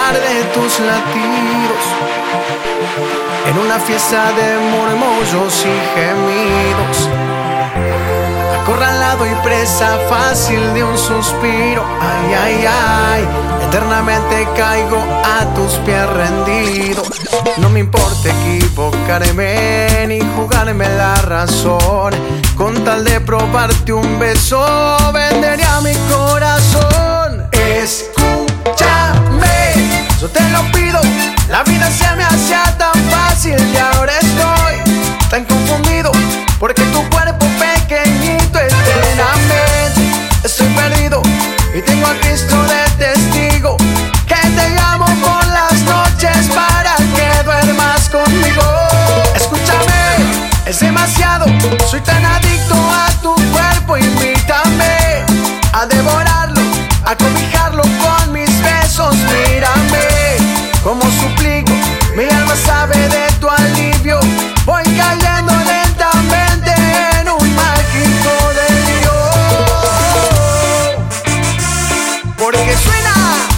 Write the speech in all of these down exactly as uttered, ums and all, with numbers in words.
escuchar de tus latidos en una fiesta de murmullos y gemidos, acorralado y presa fácil de un suspiro. Ay, ay, ay, eternamente caigo a tus pies rendido. No me importa equivocarme ni jugarme la razón, con tal de probarte un beso vendería mi corazón. Escúchame, yo te lo pido, la vida se me hacía tan fácil y ahora estoy tan confundido porque tu cuerpo pequeñito eternamente estoy perdido y tengo a Cristo de testigo que te llamo por las noches para que duermas conmigo. Escúchame, es demasiado, soy tan adicto a tu cuerpo, invítame a devorarlo, a cobijarlo con mis besos. Mírame como suplico, mi alma sabe de tu alivio, voy cayendo lentamente en un mágico delirio, porque suena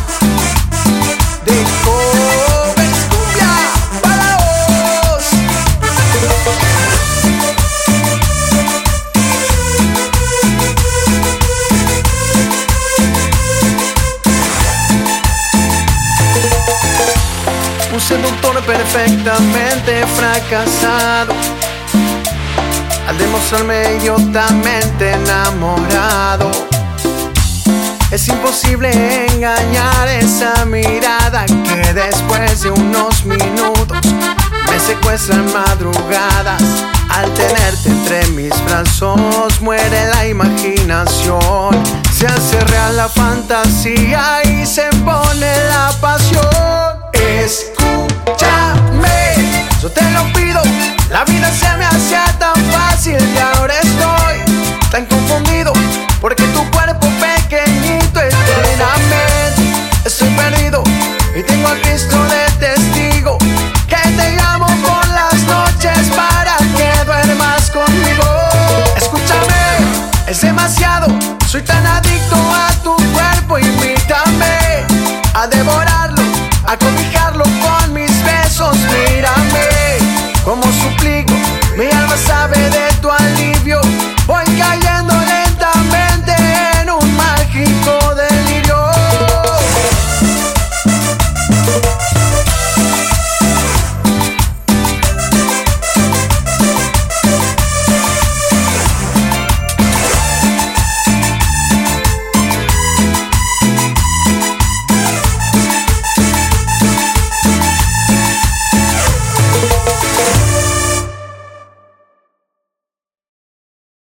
de Covers Cumbia para vos. Un seductor perfectamente fracasado al demostrarme idiotamente enamorado. Es imposible engañar esa mirada que después de unos minutos me secuestra en madrugadas. Al tenerte entre mis brazos muere la imaginación, se hace real la fantasía y se pone la pasión. Escúchame, yo te lo pido, la vida se me hace